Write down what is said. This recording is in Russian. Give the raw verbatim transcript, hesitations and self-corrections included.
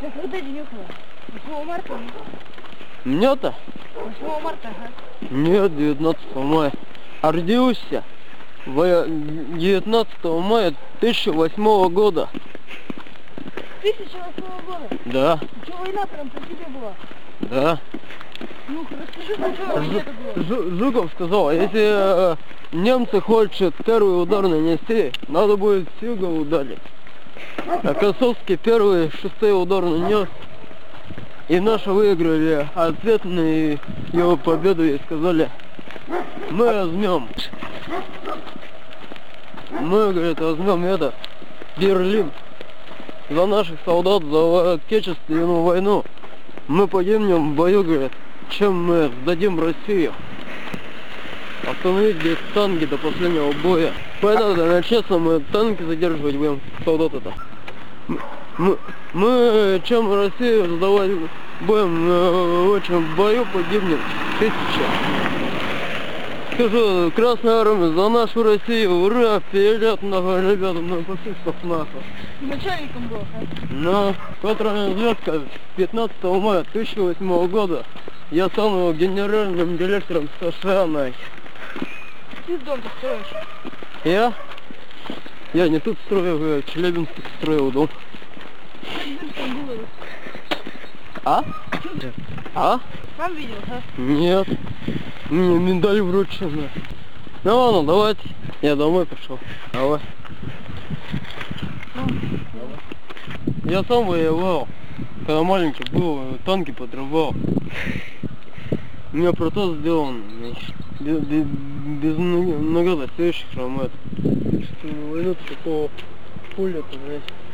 А когда денек было? восьмого марта? Мне-то? восьмого марта, ага. Нет, девятнадцатого мая. А родился девятнадцатого мая тысяча восьмого года. тысяча восьмого года? Да. Что, война прям при тебе была? Да. Ну, расскажи, что где это было? Жу- Жуков сказал, если э, немцы хотят первый удар нанести, надо будет с юга ударить. А Косовский первый, шестой удар нанес. И наши выиграли ответную его победу и сказали, мы возьмем. Мы, говорит, возьмем это, Берлин. За наших солдат, за отечественную войну. Мы погибнем в бою, говорит, чем мы сдадим Россию. Остановить без танки до последнего боя. Поэтому, да, честно, мы танки задерживать будем, солдаты-то. Мы, мы, чем Россию сдавать будем, в общем, в бою погибнет тысяча. Скажу, Красная Армия за нашу Россию, ура, вперед, много ребят, много фашистов нахуй. Начальником был, а? Но контрразведка пятнадцатого мая тысяча восьмого года я стал его генеральным директором США, нахер. Ты дом-то строишь? Я? Я не тут строил, я в Челябинске строил дом. А? А? Сам видел, а? Нет. Мне медаль вручена. Ну ладно, давайте. Я домой пошел. Давай. Ну, Давай. Я сам воевал. Когда маленький был, танки подрывал. У меня протез сделан. Без, без, без многостающих ромет. Войну такого пуля-то, знаете.